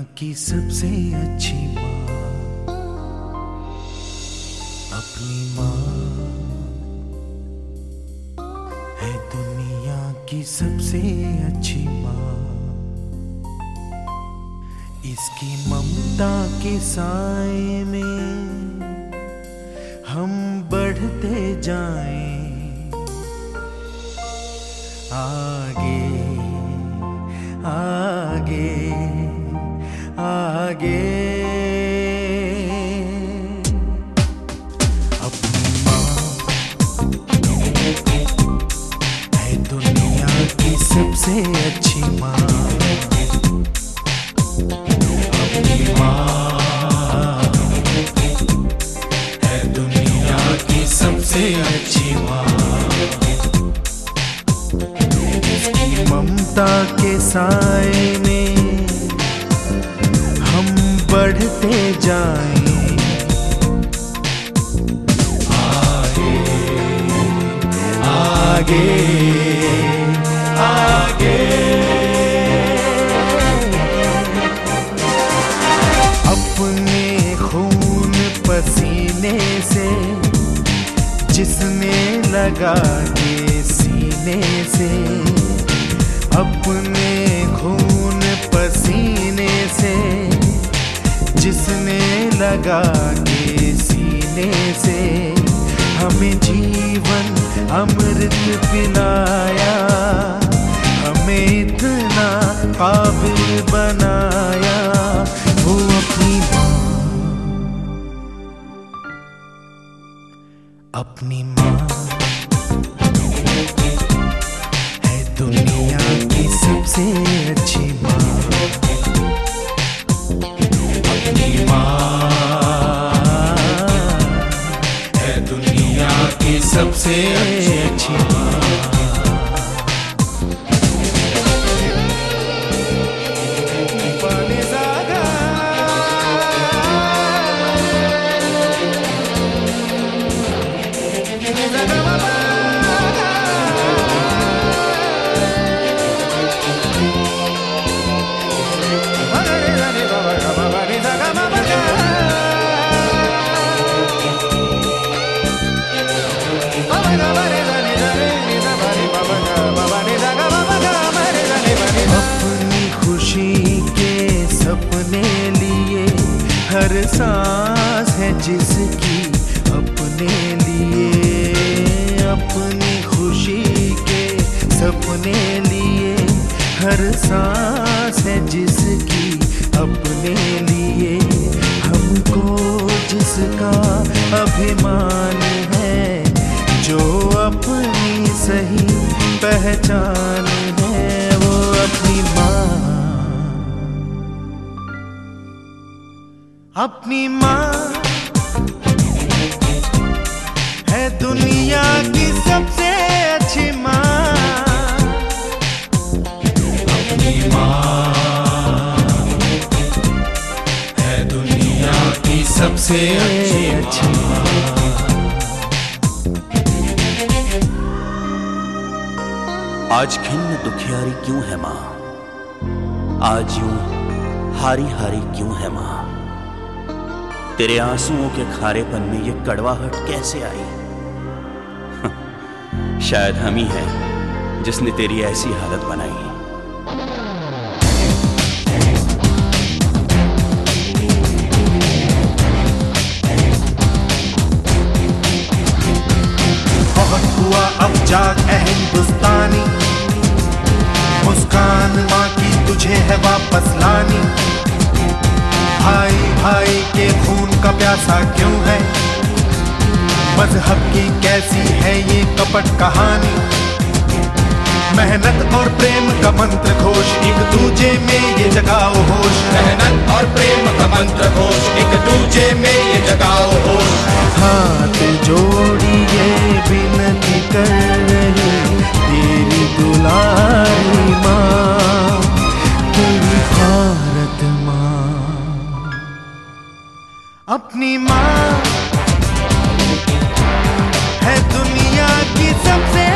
की सबसे अच्छी माँ अपनी माँ है। दुनिया की सबसे अच्छी माँ, इसकी ममता के साए में हम बढ़ते जाएं आगे आगे आगे। अपनी माँ है दुनिया की सबसे अच्छी माँ। अपनी माँ है दुनिया की सबसे अच्छी माँ, इसकी ममता के साए में हम बढ़ते जाएं आगे आगे आगे। अपने खून पसीने से जिसने लगा के सीने से, अपने खून पसीने से जिसने लगा के सीने से हमें जीवन अमृत पिलाया, हमें इतना काबिल बनाया। वो अपनी माँ, अपनी माँ है दुनिया की सबसे अच्छी माँ। अपनी माँ है दुनिया की सबसे अच्छी माँ। अपनी खुशी के सपने लिए हर सांस है जिसकी अपने लिए। अपनी खुशी के सपने लिए हर सांस है जिसकी अपने लिए। हमको जिसका अभिमान है, जो अपनी सही पहचान है, वो अपनी माँ। अपनी माँ है दुनिया की सबसे अच्छी माँ। अपनी माँ है दुनिया की सबसे अच्छी माँ। आज खिन्न दुखियारी क्यों है माँ, आज यूं हारी हारी क्यों है माँ। तेरे आंसुओं के खारेपन में ये कड़वाहट कैसे आई। शायद हम ही हैं जिसने तेरी ऐसी हालत बनाई। बहुत हुआ अब जाग ए हिंदुस्तानी, मुस्कान माँ की तुझे है वापस लानी। भाई भाई के खून का प्यासा क्यों है, मजहब की कैसी है ये कपट कहानी। मेहनत और प्रेम का मंत्र घोष एक दूजे में ये जगाओ होश। मेहनत और प्रेम का मंत्र घोष एक दूजे में ये जगाओ होश। हाथ जोड़िए विनती कर रही तेरी दुलारी माँ, तेरी भारत माँ। अपनी माँ है दुनिया की सबसे